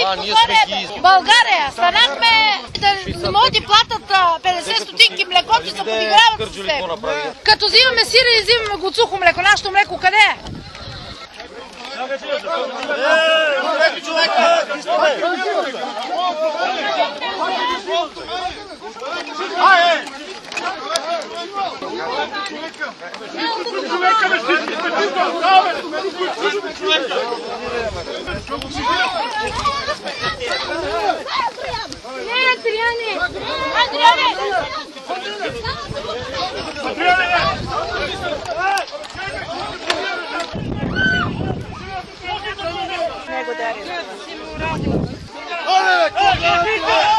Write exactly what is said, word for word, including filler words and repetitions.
България, станахме да моди платят петдесет стотинки млекото и се подиграват с теб. Като взимаме сире и взимаме гоцухо млеко, нашето млеко къде е? Не, Адриане! Адриане! Благодаря.